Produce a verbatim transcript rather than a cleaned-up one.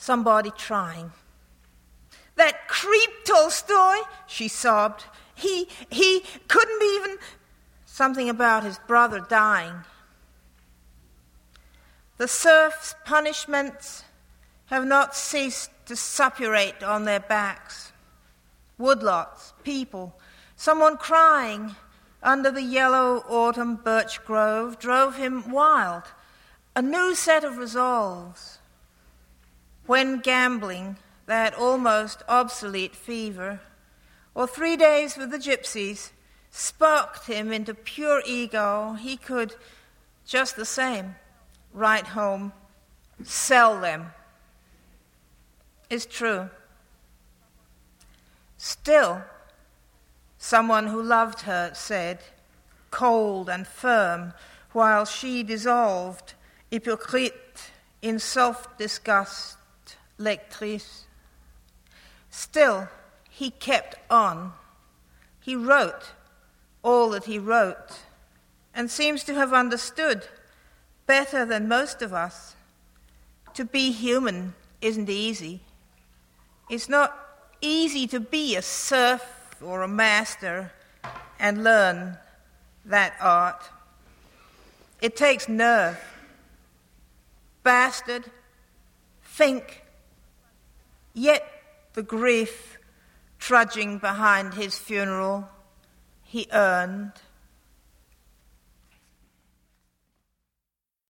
Somebody trying. That creep Tolstoy, she sobbed. He, he couldn't even... Something about his brother dying. The serfs' punishments have not ceased to suppurate on their backs. Woodlots, people, someone crying under the yellow autumn birch grove drove him wild. A new set of resolves. When gambling, that almost obsolete fever, or three days with the gypsies, sparked him into pure ego, he could, just the same, write home, sell them. It's true. Still, someone who loved her said, cold and firm, while she dissolved, hypocrite, in self-disgust, lectrice. Still, he kept on. He wrote all that he wrote, and seems to have understood, better than most of us, to be human isn't easy. It's not easy to be a serf or a master and learn that art. It takes nerve. Bastard, think. Yet the grief trudging behind his funeral he earned